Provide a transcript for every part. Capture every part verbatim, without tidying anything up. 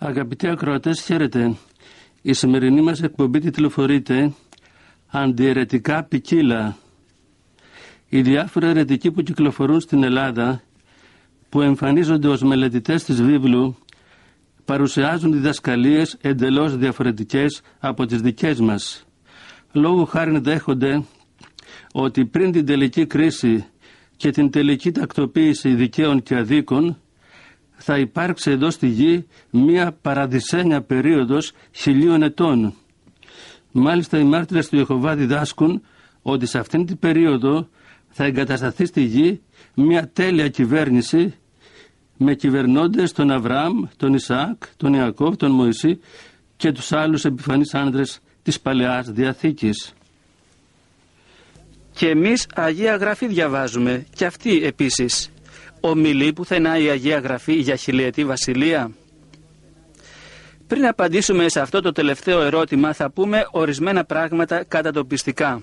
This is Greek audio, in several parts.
Αγαπητοί ακροατές, χαίρετε. Η σημερινή μας εκπομπή τιτλοφορείται «Αντιαιρετικά ποικίλα». Οι διάφοροι αιρετικοί που κυκλοφορούν στην Ελλάδα, που εμφανίζονται ως μελετητές της βίβλου, παρουσιάζουν διδασκαλίες εντελώς διαφορετικές από τις δικές μας. Λόγου χάριν δέχονται ότι πριν την τελική κρίση και την τελική τακτοποίηση δικαίων και αδίκων θα υπάρξει εδώ στη γη μία παραδεισένια περίοδος χιλίων ετών. Μάλιστα οι μάρτυρες του Ιεχωβά διδάσκουν ότι σε αυτήν την περίοδο θα εγκατασταθεί στη γη μία τέλεια κυβέρνηση με κυβερνώντες τον Αβραάμ, τον Ισαάκ, τον Ιακώβ, τον Μωυσή και τους άλλους επιφανείς άνδρες της Παλαιάς Διαθήκης. Και εμείς Αγία Γραφή διαβάζουμε, και αυτή επίσης. Ομιλεί πουθενά η Αγία Γραφή για χιλιετή βασιλεία? Πριν απαντήσουμε σε αυτό το τελευταίο ερώτημα, θα πούμε ορισμένα πράγματα κατατοπιστικά.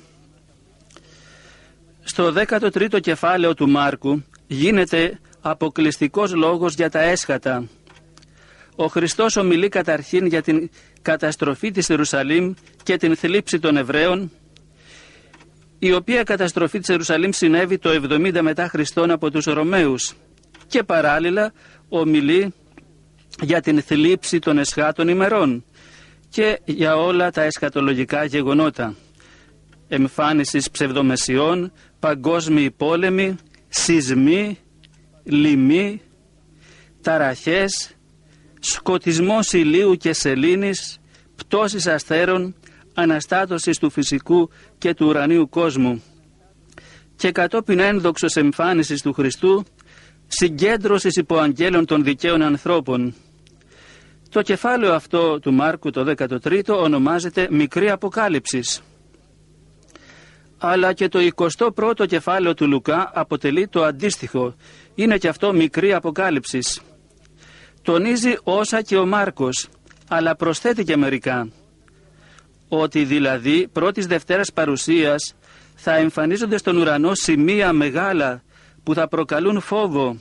Στο δέκατο τρίτο κεφάλαιο του Μάρκου γίνεται αποκλειστικός λόγος για τα έσχατα. Ο Χριστός ομιλεί καταρχήν για την καταστροφή της Ιερουσαλήμ και την θλίψη των Εβραίων, η οποία καταστροφή της Ιερουσαλήμ συνέβη το εβδομήντα μετά Χριστόν από τους Ρωμαίους, και παράλληλα ομιλεί για την θλίψη των εσχάτων ημερών και για όλα τα εσχατολογικά γεγονότα. Εμφάνισης ψευδομεσιών, παγκόσμιοι πόλεμοι, σεισμοί, λοιμοί, ταραχές, σκοτισμός ηλίου και σελήνης, πτώσεις αστέρων, αναστάτωσης του φυσικού και του ουρανίου κόσμου, και κατόπιν ένδοξος εμφάνισης του Χριστού, συγκέντρωσης υποαγγέλων των δικαίων ανθρώπων. Το κεφάλαιο αυτό του Μάρκου, το δέκατο τρίτο, ονομάζεται Μικρή Αποκάλυψης. Αλλά και το εικοστό πρώτο κεφάλαιο του Λουκά αποτελεί το αντίστοιχο. Είναι και αυτό Μικρή Αποκάλυψης. Τονίζει όσα και ο Μάρκος, αλλά προσθέτει και μερικά. Ότι δηλαδή πρώτης Δευτέρας παρουσίας θα εμφανίζονται στον ουρανό σημεία μεγάλα που θα προκαλούν φόβο,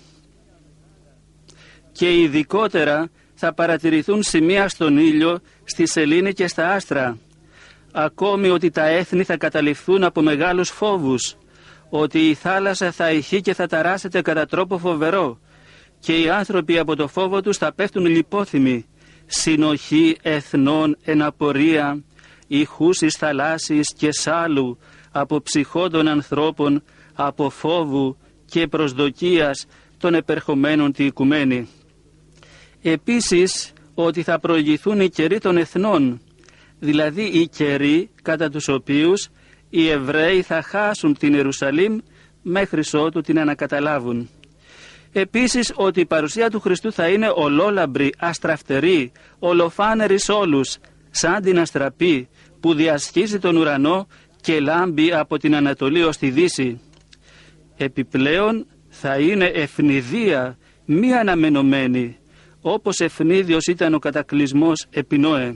και ειδικότερα θα παρατηρηθούν σημεία στον ήλιο, στη σελήνη και στα άστρα. Ακόμη ότι τα έθνη θα καταληφθούν από μεγάλους φόβους, ότι η θάλασσα θα ηχεί και θα ταράσσεται κατά τρόπο φοβερό, και οι άνθρωποι από το φόβο τους θα πέφτουν λιπόθυμοι. Συνοχή εθνών εν απορία, ηχούσεις θαλάσσης και σάλου, από ψυχών των ανθρώπων, από φόβου και προσδοκίας των επερχομένων τη οικουμένη. Επίσης ότι θα προηγηθούν οι καιροί των εθνών, δηλαδή οι καιροί κατά τους οποίους οι Εβραίοι θα χάσουν την Ιερουσαλήμ μέχρι ότου την ανακαταλάβουν. Επίσης ότι η παρουσία του Χριστού θα είναι ολόλαμπρη, αστραφτερή, ολοφάνερη σ' όλους, σαν την αστραπή που διασχίζει τον ουρανό και λάμπει από την Ανατολή ως τη Δύση. Επιπλέον θα είναι ευνηδία, μη αναμενωμένη, όπως ευνίδιος ήταν ο κατακλυσμός επί Νόε.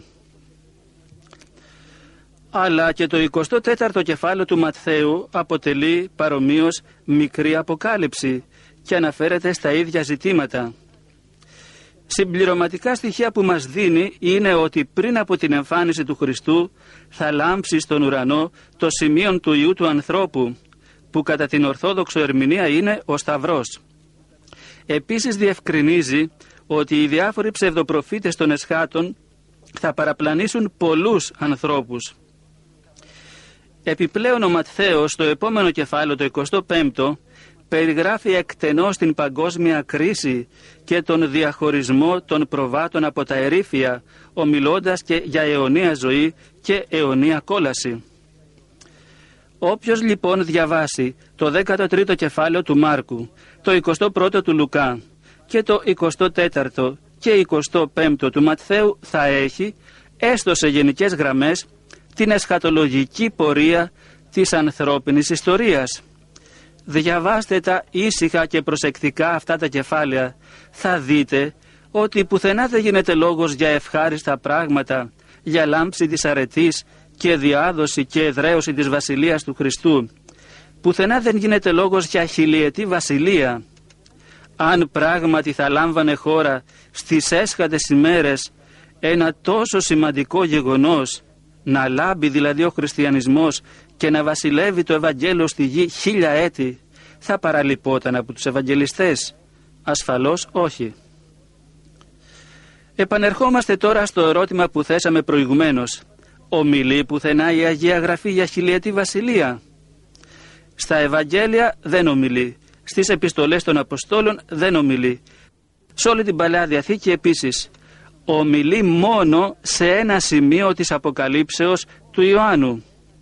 Αλλά και το εικοστό τέταρτο κεφάλαιο του Ματθαίου αποτελεί παρομοίως Μικρή Αποκάλυψη και αναφέρεται στα ίδια ζητήματα. Συμπληρωματικά στοιχεία που μας δίνει είναι ότι πριν από την εμφάνιση του Χριστού θα λάμψει στον ουρανό το σημείο του Υιού του ανθρώπου, που κατά την ορθόδοξο ερμηνεία είναι ο Σταυρός. Επίσης διευκρινίζει ότι οι διάφοροι ψευδοπροφήτες των εσχάτων θα παραπλανήσουν πολλούς ανθρώπους. Επιπλέον ο Ματθαίος στο επόμενο κεφάλαιο, το εικοστό πέμπτο, περιγράφει εκτενώς την παγκόσμια κρίση και τον διαχωρισμό των προβάτων από τα ερήφια, ομιλώντας και για αιωνία ζωή και αιωνία κόλαση. Όποιος λοιπόν διαβάσει το δέκατο τρίτο κεφάλαιο του Μάρκου, το εικοστό πρώτο του Λουκά και το εικοστό τέταρτο και εικοστό πέμπτο του Ματθαίου, θα έχει, έστω σε γενικές γραμμές, την εσχατολογική πορεία της ανθρώπινης ιστορίας. Διαβάστε τα ήσυχα και προσεκτικά αυτά τα κεφάλαια. Θα δείτε ότι πουθενά δεν γίνεται λόγος για ευχάριστα πράγματα, για λάμψη της αρετής και διάδοση και εδραίωση της βασιλείας του Χριστού. Πουθενά δεν γίνεται λόγος για χιλιετή βασιλεία. αν πράγματι θα λάμβανε χώρα στις έσχατες ημέρες ένα τόσο σημαντικό γεγονός, να λάμπει δηλαδή ο χριστιανισμός και να βασιλεύει το Ευαγγέλιο στη γη χίλια έτη, θα παραλειπόταν από τους Ευαγγελιστές? Ασφαλώς όχι. Επανερχόμαστε τώρα στο ερώτημα που θέσαμε προηγουμένως. Ομιλεί πουθενά η Αγία Γραφή για χιλιετή βασιλεία? Στα Ευαγγέλια δεν ομιλεί. Στις επιστολές των Αποστόλων δεν ομιλεί. Σε όλη την Παλαιά Διαθήκη επίσης ομιλεί μόνο σε ένα σημείο της Αποκαλύψεως του Ιωάννου.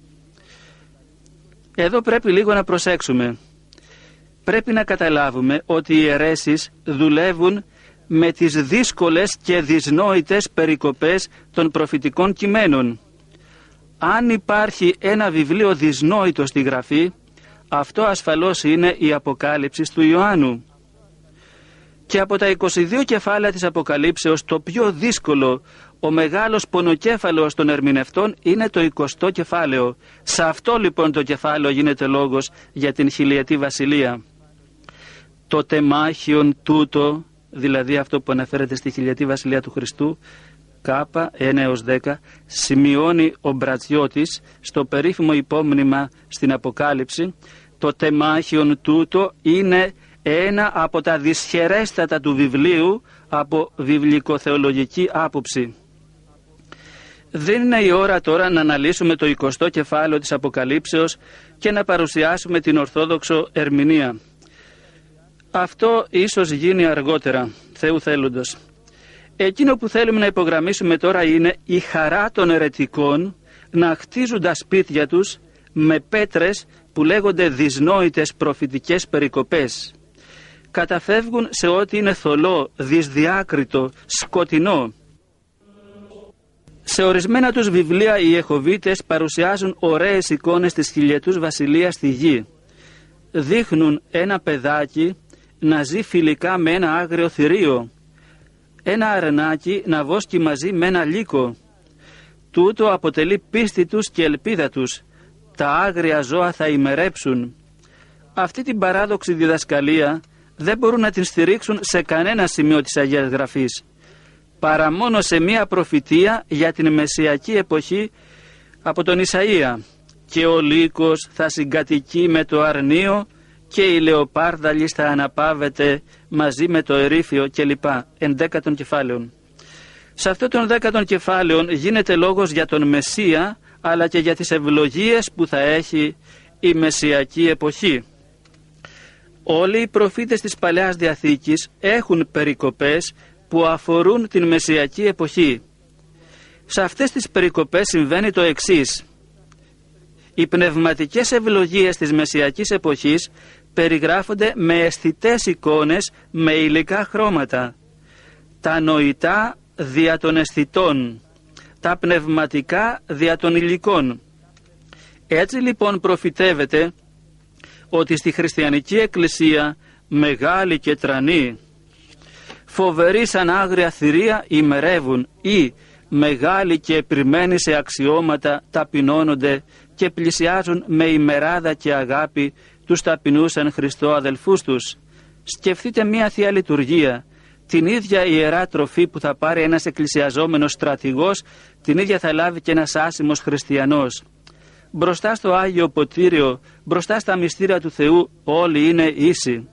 Εδώ πρέπει λίγο να προσέξουμε. Πρέπει να καταλάβουμε ότι οι αιρέσεις δουλεύουν με τις δύσκολες και δυσνόητες περικοπές των προφητικών κειμένων. Αν υπάρχει ένα βιβλίο δυσνόητο στη Γραφή, αυτό ασφαλώς είναι η Αποκάλυψη του Ιωάννου. Και από τα είκοσι δύο κεφάλαια της Αποκαλύψεως, το πιο δύσκολο, ο μεγάλος πονοκέφαλος των ερμηνευτών, είναι το εικοστό κεφάλαιο. Σε αυτό λοιπόν το κεφάλαιο γίνεται λόγος για την χιλιετή βασιλεία. Το τεμάχιον τούτο, δηλαδή αυτό που αναφέρεται στη χιλιετή βασιλεία του Χριστού, Κάπα ένα έως δέκα, σημειώνει ο Μπρατσιώτης στο περίφημο υπόμνημα στην Αποκάλυψη. Το τεμάχιον τούτο είναι ένα από τα δυσχερέστατα του βιβλίου από βιβλικοθεολογική άποψη. Δεν είναι η ώρα τώρα να αναλύσουμε το εικοστό κεφάλαιο της Αποκαλύψεως και να παρουσιάσουμε την ορθόδοξο ερμηνεία. Αυτό ίσως γίνει αργότερα, Θεού θέλοντος. Εκείνο που θέλουμε να υπογραμμίσουμε τώρα είναι η χαρά των αιρετικών να χτίζουν τα σπίτια τους με πέτρες που λέγονται δυσνόητες προφητικές περικοπές. Καταφεύγουν σε ό,τι είναι θολό, δυσδιάκριτο, σκοτεινό. Σε ορισμένα τους βιβλία οι Ιεχωβίτες παρουσιάζουν ωραίες εικόνες της χιλιετούς βασιλείας στη γη. Δείχνουν ένα παιδάκι να ζει φιλικά με ένα άγριο θηρίο, ένα αρνάκι να βόσκει μαζί με ένα λύκο. Τούτο αποτελεί πίστη τους και ελπίδα τους. Τα άγρια ζώα θα ημερέψουν. Αυτή την παράδοξη διδασκαλία δεν μπορούν να την στηρίξουν σε κανένα σημείο της Αγίας Γραφής, παρά μόνο σε μία προφητεία για την μεσσιακή εποχή από τον Ισαΐα. Και ο λύκος θα συγκατοικεί με το αρνίο και η λεοπάρδαλης θα αναπαύεται μαζί με το ερήφιο κλπ. Ενδέκατον κεφάλαιων. Σε αυτό των δέκατον κεφάλαιων γίνεται λόγος για τον Μεσσία, αλλά και για τις ευλογίες που θα έχει η μεσσιακή εποχή. Όλοι οι προφήτες της Παλαιάς Διαθήκης έχουν περικοπές που αφορούν την μεσσιακή εποχή. Σε αυτές τις περικοπές συμβαίνει το εξής. Οι πνευματικές ευλογίες της μεσσιακής εποχής περιγράφονται με αισθητές εικόνες με υλικά χρώματα. Τα νοητά δια των αισθητών, τα πνευματικά δια των υλικών. Έτσι λοιπόν προφητεύεται ότι στη χριστιανική εκκλησία μεγάλη και τρανή, φοβεροί σαν άγρια θηρία ημερεύουν, ή μεγάλοι και επιμένοι σε αξιώματα ταπεινώνονται και πλησιάζουν με ημεράδα και αγάπη τους ταπεινούς εν Χριστώ αδελφούς τους. Σκεφτείτε μία Θεία Λειτουργία, την ίδια ιερά τροφή που θα πάρει ένας εκκλησιαζόμενος στρατηγός, την ίδια θα λάβει και ένας άσημος χριστιανός. Μπροστά στο Άγιο Ποτήριο, μπροστά στα μυστήρια του Θεού, όλοι είναι ίσοι.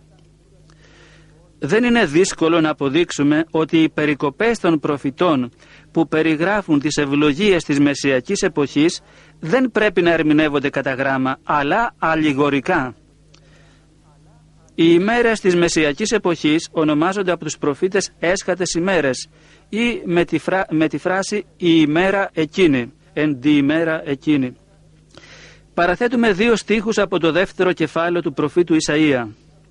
Δεν είναι δύσκολο να αποδείξουμε ότι οι περικοπές των προφητών που περιγράφουν τις ευλογίες της μεσσιακής εποχής δεν πρέπει να ερμηνεύονται κατά γράμμα, αλλά αλληγορικά. Οι ημέρες της μεσσιακής εποχής ονομάζονται από τους προφήτες έσχατες ημέρες ή με τη, φρά, με τη φράση «η ημέρα εκείνη», «εν τη ημέρα εκείνη». Παραθέτουμε δύο στίχους από το δεύτερο κεφάλαιο του προφήτου Ισαΐα.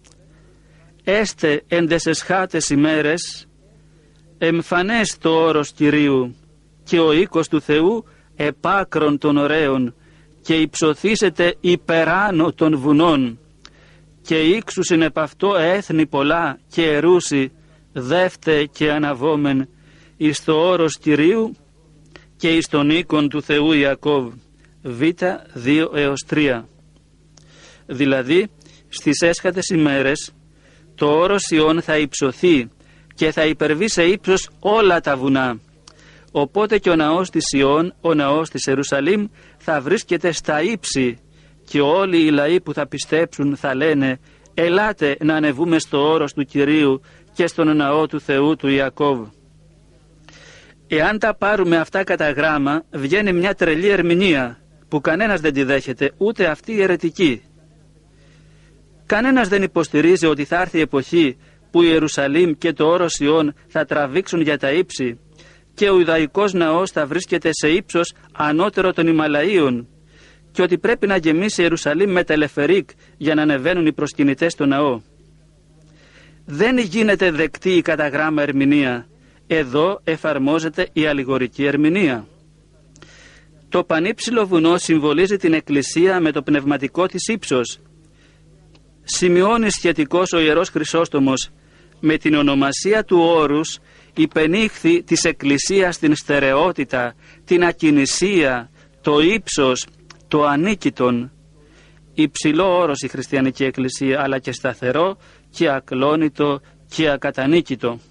«Έστε εν τες εσχάτες ημέρες, εμφανές το όρος Κυρίου και ο οίκος του Θεού επάκρον των ωραίων και υψωθήσετε υπεράνω των βουνών και ήξουσιν επ' αυτό έθνη πολλά και ερούσι δεύτε και αναβόμεν εις το όρος Κυρίου και εις τον οίκον του Θεού Ιακώβ». Β δύο έως τρία. Δηλαδή στις έσχατες ημέρες το όρος Ιών θα υψωθεί και θα υπερβεί σε ύψος όλα τα βουνά. Οπότε και ο ναός της Ιών, ο ναός της Ιερουσαλήμ, θα βρίσκεται στα ύψη και όλοι οι λαοί που θα πιστέψουν θα λένε «Ελάτε να ανεβούμε στο όρος του Κυρίου και στον ναό του Θεού του Ιακώβ». Εάν τα πάρουμε αυτά κατά γράμμα, βγαίνει μια τρελή ερμηνεία που κανένας δεν τη δέχεται, ούτε αυτή η αιρετική. Κανένας δεν υποστηρίζει ότι θα έρθει η εποχή που η Ιερουσαλήμ και το όρος Ιών θα τραβήξουν για τα ύψη και ο Ιουδαϊκός ναός θα βρίσκεται σε ύψος ανώτερο των Ιμαλαίων και ότι πρέπει να γεμίσει η Ιερουσαλήμ με τελεφερίκ για να ανεβαίνουν οι προσκυνητές στο ναό. Δεν γίνεται δεκτή η κατά γράμμα ερμηνεία. Εδώ εφαρμόζεται η αλληγορική ερμηνεία. Το πανύψηλο βουνό συμβολίζει την Εκκλησία με το πνευματικό της ύψος. Σημειώνει σχετικός ο Ιερός Χρυσόστομος με την ονομασία του όρους υπενήχθη της Εκκλησίας την στερεότητα, την ακινησία, το ύψος, το ανίκητον. Υψηλό όρος η χριστιανική Εκκλησία, αλλά και σταθερό και ακλόνητο και ακατανίκητο.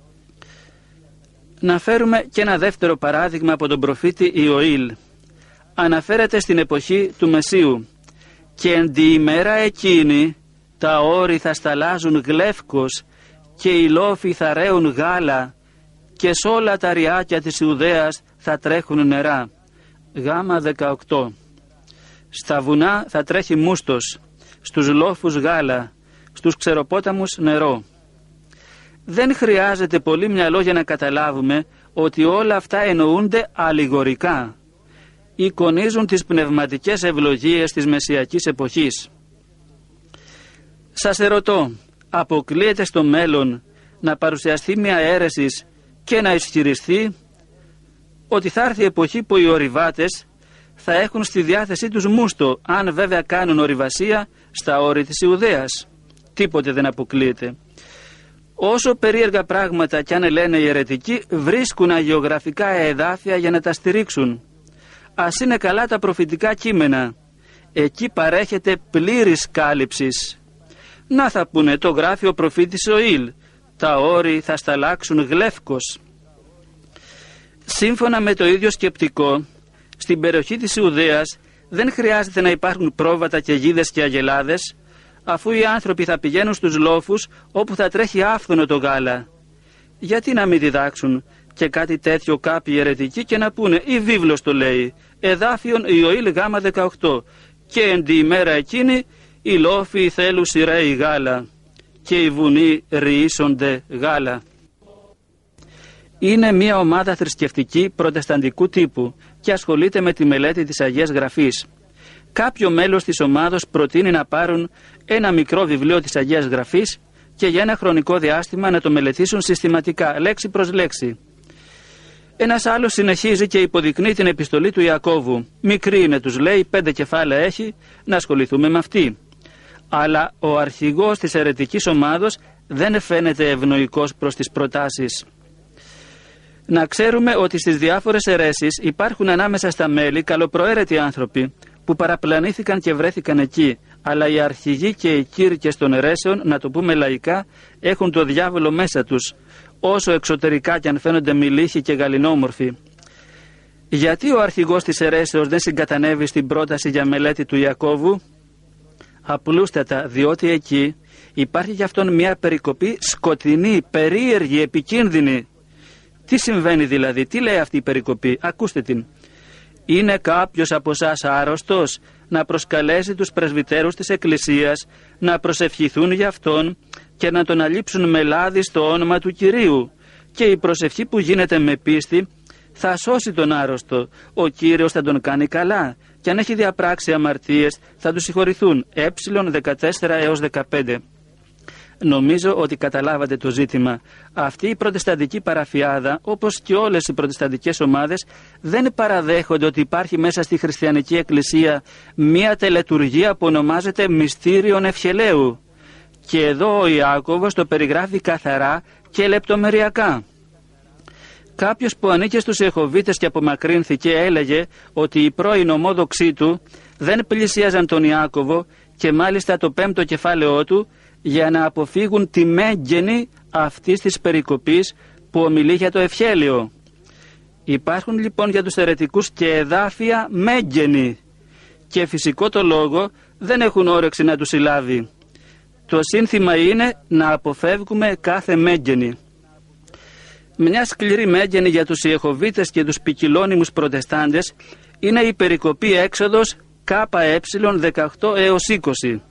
Να φέρουμε και ένα δεύτερο παράδειγμα από τον προφήτη Ιωήλ. Αναφέρεται στην εποχή του Μεσσίου. «Και εν τη ημέρα εκείνη τα όρη θα σταλάζουν γλεύκος και οι λόφοι θα ρέουν γάλα και σ' όλα τα ριάκια της Ιουδαίας θα τρέχουν νερά». Γάμα δεκαοκτώ. Στα βουνά θα τρέχει μούστος, στους λόφους γάλα, στους ξεροπόταμους νερό. Δεν χρειάζεται πολύ μυαλό για να καταλάβουμε ότι όλα αυτά εννοούνται αλληγορικά. Εικονίζουν τις πνευματικές ευλογίες της μεσσιακής εποχής. Σας ερωτώ, αποκλείεται στο μέλλον να παρουσιαστεί μια αίρεση και να ισχυριστεί ότι θα έρθει η εποχή που οι ορειβάτες θα έχουν στη διάθεσή τους μούστο, αν βέβαια κάνουν ορειβασία στα όρη της Ιουδαίας? Τίποτε δεν αποκλείεται. Όσο περίεργα πράγματα κι αν λένε οι αιρετικοί, βρίσκουν αγιογραφικά εδάφια για να τα στηρίξουν. Ας είναι καλά τα προφητικά κείμενα. Εκεί παρέχεται πλήρης κάλυψης. Να θα πούνε, το γράφει ο προφήτης Ιωήλ, τα όρη θα σταλάξουν γλεύκος. Σύμφωνα με το ίδιο σκεπτικό, στην περιοχή της Ιουδαίας δεν χρειάζεται να υπάρχουν πρόβατα και γίδες και αγελάδες, αφού οι άνθρωποι θα πηγαίνουν στους λόφους όπου θα τρέχει άφθονο το γάλα. Γιατί να μην διδάξουν και κάτι τέτοιο κάποιοι αιρετικοί και να πούνε, η βίβλος το λέει, εδάφιον Ιωήλ γάμα δεκαοκτώ, και εν τη ημέρα εκείνη οι λόφοι θέλουν σειραίοι γάλα και οι βουνοί ρυίσονται γάλα. Είναι μια ομάδα θρησκευτική προτεσταντικού τύπου και ασχολείται με τη μελέτη της Αγίας Γραφής. Κάποιο μέλος της ομάδος προτείνει να πάρουν ένα μικρό βιβλίο της Αγίας Γραφής και για ένα χρονικό διάστημα να το μελετήσουν συστηματικά, λέξη προς λέξη. Ένας άλλος συνεχίζει και υποδεικνύει την επιστολή του Ιακώβου. Μικρή είναι, τους λέει, πέντε κεφάλαια έχει, να ασχοληθούμε με αυτή. Αλλά ο αρχηγός της αιρετικής ομάδος δεν φαίνεται ευνοϊκός προς τις προτάσεις. Να ξέρουμε ότι στις διάφορες αιρέσεις υπάρχουν ανάμεσα στα μέλη καλοπροαίρετοι άνθρωποι που παραπλανήθηκαν και βρέθηκαν εκεί, αλλά οι αρχηγοί και οι κήρυκες των αιρέσεων, να το πούμε λαϊκά, έχουν το διάβολο μέσα τους, όσο εξωτερικά κι αν φαίνονται μιλήχοι και γαλινόμορφοι. Γιατί ο αρχηγός της αιρέσεως δεν συγκατανεύει στην πρόταση για μελέτη του Ιακώβου? Απλούστατα, διότι εκεί υπάρχει για αυτόν μια περικοπή σκοτεινή, περίεργη, επικίνδυνη. Τι συμβαίνει δηλαδή, τι λέει αυτή η περικοπή? Ακούστε την. Είναι κάποιος από εσάς άρρωστος? Να προσκαλέσει τους πρεσβυτέρους της Εκκλησίας να προσευχηθούν για αυτόν και να τον αλείψουν με λάδι στο όνομα του Κυρίου. Και η προσευχή που γίνεται με πίστη θα σώσει τον άρρωστο. Ο Κύριος θα τον κάνει καλά και αν έχει διαπράξει αμαρτίες θα του συγχωρηθούν. Ε δεκατέσσερα έως δεκαπέντε. Νομίζω ότι καταλάβατε το ζήτημα. Αυτή η προτεσταντική παραφιάδα, όπως και όλες οι προτεσταντικές ομάδες, δεν παραδέχονται ότι υπάρχει μέσα στη χριστιανική εκκλησία μία τελετουργία που ονομάζεται μυστήριον ευχελαίου. Και εδώ ο Ιάκωβος το περιγράφει καθαρά και λεπτομεριακά. Κάποιος που ανήκε στους Ιεχωβίτες και απομακρύνθηκε έλεγε ότι οι πρώην ομόδοξοί του δεν πλησίαζαν τον Ιάκωβο και μάλιστα το πέμπτο κεφάλαιό του για να αποφύγουν τη μέγενη αυτής της περικοπής που ομιλεί για το ευχέλαιο. Υπάρχουν λοιπόν για τους αιρετικούς και εδάφια μέγενη και φυσικό το λόγο δεν έχουν όρεξη να τους συλλάβει. Το σύνθημα είναι να αποφεύγουμε κάθε μέγενη. Μια σκληρή μέγενη για τους Ιεχωβίτες και τους ποικιλώνυμους προτεστάντες είναι η περικοπή Έξοδος ΚΕ δεκαοκτώ έως είκοσι.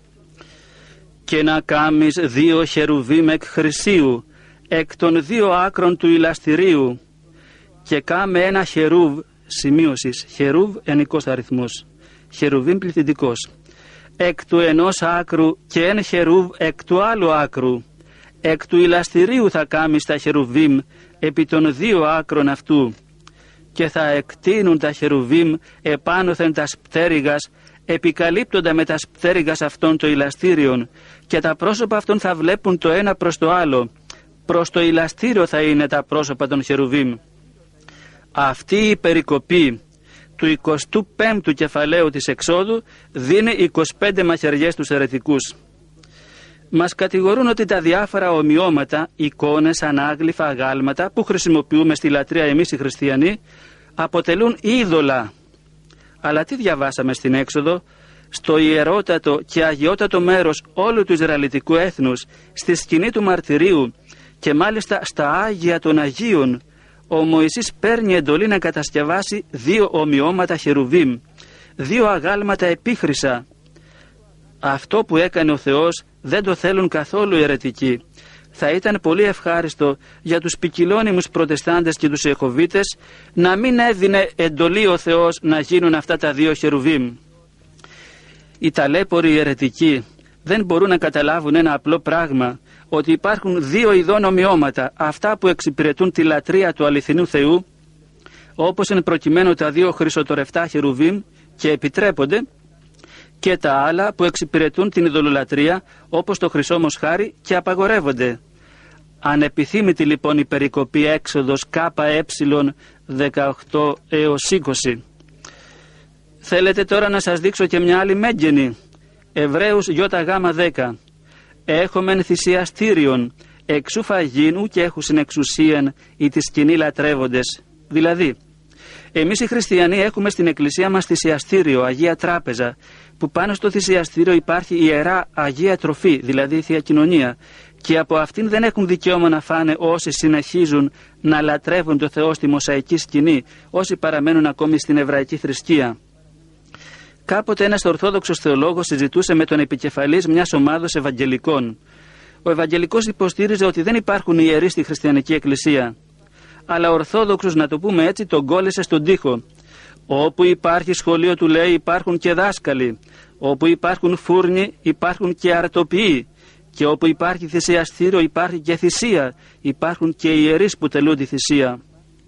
«Και να κάμεις δύο χερουβίμ εκ χρυσίου, εκ των δύο άκρων του ηλαστηρίου, και κάμε ένα χερούβ», σημείωσης, χερούβ ενικός αριθμός, χερουβίμ πληθυντικός, «εκ του ενός άκρου και εν χερούβ εκ του άλλου άκρου, εκ του ηλαστηρίου θα κάμεις τα χερουβίμ επί των δύο άκρων αυτού, και θα εκτείνουν τα χερουβίμ επάνωθεν τας πτέρυγας, επικαλύπτοντα με τας πτέρυγας αυτών το ηλαστήριον, και τα πρόσωπα αυτών θα βλέπουν το ένα προς το άλλο, προς το ηλαστήριο θα είναι τα πρόσωπα των χερουβίμ». Αυτή η περικοπή του εικοστού πέμπτου κεφαλαίου της Εξόδου δίνει είκοσι πέντε μαχαιριές στους αιρετικούς. Μας κατηγορούν ότι τα διάφορα ομοιώματα, εικόνες, ανάγλυφα, αγάλματα που χρησιμοποιούμε στη λατρεία εμείς οι χριστιανοί αποτελούν είδωλα. Αλλά τι διαβάσαμε στην Έξοδο? Στο ιερότατο και αγιότατο μέρος όλου του Ισραηλιτικού έθνους, στη σκηνή του μαρτυρίου και μάλιστα στα Άγια των Αγίων, ο Μωυσής παίρνει εντολή να κατασκευάσει δύο ομοιώματα χερουβίμ, δύο αγάλματα επίχρυσα. Αυτό που έκανε ο Θεός δεν το θέλουν καθόλου οι αιρετικοί. Θα ήταν πολύ ευχάριστο για τους ποικιλώνυμους προτεστάντες και τους Ιεχωβίτες να μην έδινε εντολή ο Θεός να γίνουν αυτά τα δύο χερουβίμ. Οι ταλέποροι αιρετικοί δεν μπορούν να καταλάβουν ένα απλό πράγμα, ότι υπάρχουν δύο ειδών ομοιώματα, αυτά που εξυπηρετούν τη λατρεία του αληθινού Θεού, όπως εν προκειμένου τα δύο χρυσοτορευτά χερουβίμ και επιτρέπονται, και τα άλλα που εξυπηρετούν την ειδωλολατρεία, όπως το χρυσό μοσχάρι, και απαγορεύονται. Ανεπιθύμητη λοιπόν η περικοπή Έξοδος ΚΕ δεκαοκτώ έως είκοσι. Θέλετε τώρα να σας δείξω και μια άλλη μέγενη? Εβραίους ΙΓ δέκα. «Έχομεν θυσιαστήριον, εξού φαγίνου και έχουσιν εξουσίαν οι τη σκηνή λατρεύοντες». Δηλαδή, εμείς οι χριστιανοί έχουμε στην εκκλησία μας θυσιαστήριο, Αγία Τράπεζα, που πάνω στο θυσιαστήριο υπάρχει ιερά Αγία Τροφή, δηλαδή Θεία Κοινωνία, και από αυτήν δεν έχουν δικαίωμα να φάνε όσοι συνεχίζουν να λατρεύουν το Θεό στη μοσαϊκή σκηνή, όσοι παραμένουν ακόμη στην εβραϊκή θρησκεία. Κάποτε ένας Ορθόδοξος θεολόγος συζητούσε με τον επικεφαλής μιας ομάδος Ευαγγελικών. Ο Ευαγγελικός υποστήριζε ότι δεν υπάρχουν ιερείς στη χριστιανική εκκλησία. Αλλά ο Ορθόδοξος, να το πούμε έτσι, τον κόλλησε στον τοίχο. Όπου υπάρχει σχολείο, του λέει, υπάρχουν και δάσκαλοι. Όπου υπάρχουν φούρνοι, υπάρχουν και αρτοποιοί. Και όπου υπάρχει θυσιαστήριο, υπάρχει και θυσία. Υπάρχουν και ιερείς που τελούν τη θυσία.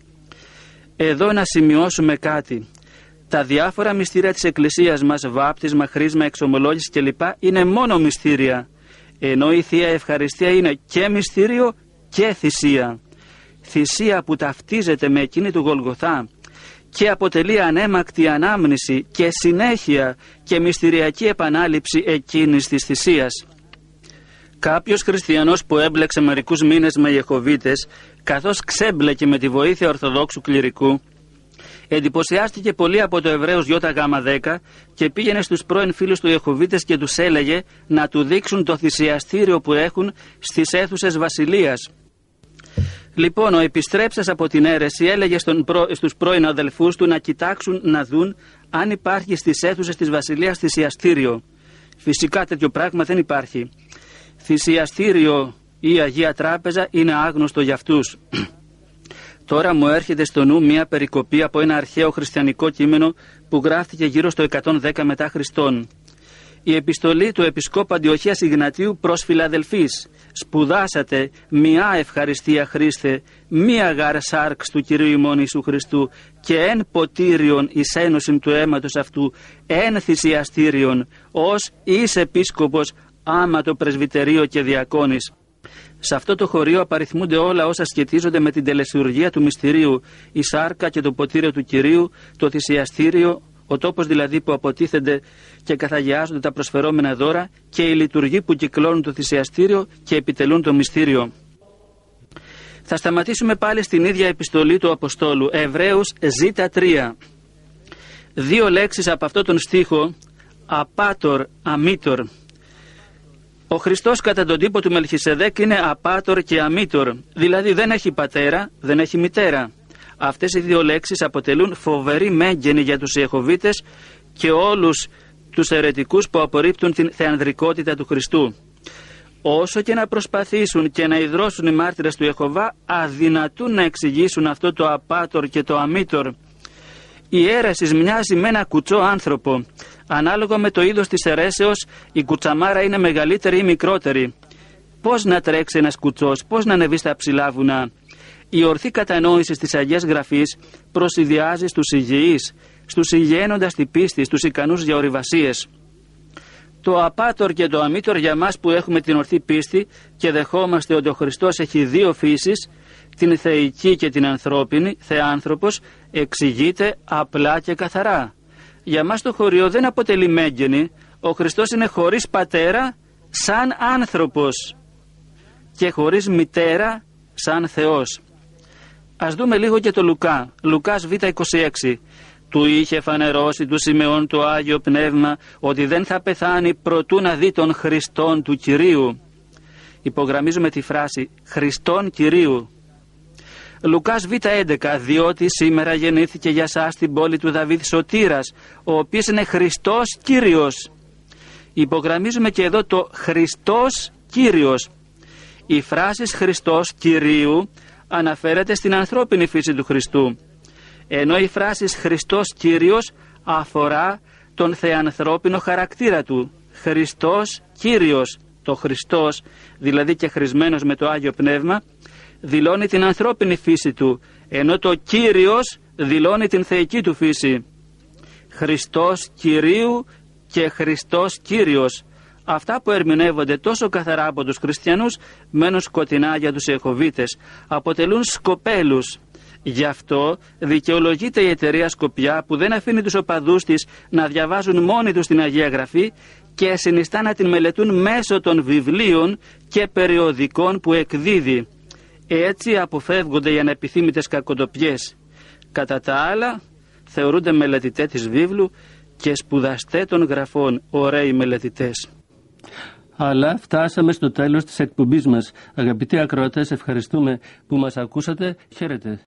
Εδώ να σημειώσουμε κάτι. Τα διάφορα μυστήρια της Εκκλησίας μας, βάπτισμα, χρήσμα, εξομολόγηση κλπ. Είναι μόνο μυστήρια. Ενώ η Θεία Ευχαριστία είναι και μυστήριο και θυσία. Θυσία που ταυτίζεται με εκείνη του Γολγοθά και αποτελεί ανέμακτη ανάμνηση και συνέχεια και μυστηριακή επανάληψη εκείνης της θυσίας. Κάποιος χριστιανός που έμπλεξε μερικούς μήνες με Ιεχωβίτες, καθώς ξέμπλεκε με τη βοήθεια Ορθοδόξου κληρικού, εντυπωσιάστηκε πολύ από το Εβραίους ΙΓ δέκα και πήγαινε στους πρώην φίλους του Ιεχωβίτες και τους έλεγε να του δείξουν το θυσιαστήριο που έχουν στις αίθουσες βασιλείας. Λοιπόν, ο επιστρέψας από την αίρεση έλεγε στον προ... στους πρώην αδελφούς του να κοιτάξουν να δουν αν υπάρχει στις αίθουσες της βασιλείας θυσιαστήριο. Φυσικά τέτοιο πράγμα δεν υπάρχει. Θυσιαστήριο ή Αγία Τράπεζα είναι άγνωστο για αυτούς. Τώρα μου έρχεται στο νου μια περικοπή από ένα αρχαίο χριστιανικό κείμενο που γράφτηκε γύρω στο εκατόν δέκα μετά Χριστόν. Η επιστολή του Επισκόπου Αντιοχίας Ιγνατίου προς Φιλαδελφής. «Σπουδάσατε μια ευχαριστία Χρήστε, μια γαρ σάρξ του Κυρίου ημών Ιησού Χριστού και εν ποτήριον εις ένωσιν του αίματος αυτού, εν θυσιαστήριον, ως εις επίσκοπος άμα το πρεσβυτερίο και διακόνης». Σε αυτό το χωρίο απαριθμούνται όλα όσα σχετίζονται με την τελεσιουργία του μυστηρίου, η σάρκα και το ποτήριο του Κυρίου, το θυσιαστήριο, ο τόπος δηλαδή που αποτίθενται και καθαγιάζονται τα προσφερόμενα δώρα και οι λειτουργοί που κυκλώνουν το θυσιαστήριο και επιτελούν το μυστήριο. Θα σταματήσουμε πάλι στην ίδια επιστολή του Αποστόλου, Εβραίους ζ τρία. Δύο λέξεις από αυτόν τον στίχο, απάτορ, αμήτορ. Ο Χριστός κατά τον τύπο του Μελχισεδέκ είναι απάτορ και αμήτορ, δηλαδή δεν έχει πατέρα, δεν έχει μητέρα. Αυτές οι δύο λέξεις αποτελούν φοβερή μέγενη για τους Ιεχωβίτες και όλους τους αιρετικούς που απορρίπτουν την θεανδρικότητα του Χριστού. Όσο και να προσπαθήσουν και να ιδρώσουν οι μάρτυρες του Ιεχωβά, αδυνατούν να εξηγήσουν αυτό το απάτορ και το αμήτορ. Η αίρεση μοιάζει με ένα κουτσό άνθρωπο. Ανάλογα με το είδος της αιρέσεως, η κουτσαμάρα είναι μεγαλύτερη ή μικρότερη. Πώς να τρέξει ένας κουτσός, πώς να ανεβεί στα ψηλά βουνά. Η ορθή κατανόηση της Αγίας Γραφής προσηδιάζει στους υγιείς, στους υγιαίνοντας την πίστη, στους ικανούς για ορειβασίες. Το απάτορ και το αμήτορ για μας που έχουμε την ορθή πίστη και δεχόμαστε ότι ο Χριστός έχει δύο φύσεις, την θεϊκή και την ανθρώπινη, θεάνθρωπος, εξηγείται απλά και καθαρά. Για μας το χωριό δεν αποτελεί μέγενη, ο Χριστός είναι χωρίς πατέρα σαν άνθρωπος και χωρίς μητέρα σαν Θεός. Ας δούμε λίγο και το Λουκά, Λουκάς β είκοσι έξι. Του είχε φανερώσει του Σιμεών το Άγιο Πνεύμα ότι δεν θα πεθάνει προτού να δει τον Χριστόν του Κυρίου. Υπογραμμίζουμε τη φράση Χριστόν Κυρίου. Λουκάς β έντεκα, διότι σήμερα γεννήθηκε για σας στην πόλη του Δαβίδ Σωτήρας, ο οποίος είναι Χριστός Κύριος. Υπογραμμίζουμε και εδώ το Χριστός Κύριος. Η φράση Χριστός Κυρίου αναφέρεται στην ανθρώπινη φύση του Χριστού, ενώ η φράση Χριστός Κύριος αφορά τον θεανθρώπινο χαρακτήρα του. Χριστός Κύριος, το Χριστός, δηλαδή και χρησμένος με το Άγιο Πνεύμα, δηλώνει την ανθρώπινη φύση του, ενώ το Κύριος δηλώνει την θεϊκή του φύση. Χριστός Κυρίου και Χριστός Κύριος. Αυτά που ερμηνεύονται τόσο καθαρά από τους χριστιανούς μένουν σκοτεινά για τους Ιεχωβίτες, αποτελούν σκοπέλους. Γι' αυτό δικαιολογείται η εταιρεία Σκοπιά που δεν αφήνει τους οπαδούς της να διαβάζουν μόνοι τους την Αγία Γραφή και συνιστά να την μελετούν μέσω των βιβλίων και περιοδικών που εκδίδει. Έτσι αποφεύγονται οι ανεπιθύμητες κακοτοπιές. Κατά τα άλλα θεωρούνται μελετητές της βίβλου και σπουδαστές των γραφών, ωραίοι μελετητές. Αλλά φτάσαμε στο τέλος της εκπομπής μας. Αγαπητοί ακροατές, ευχαριστούμε που μας ακούσατε. Χαίρετε.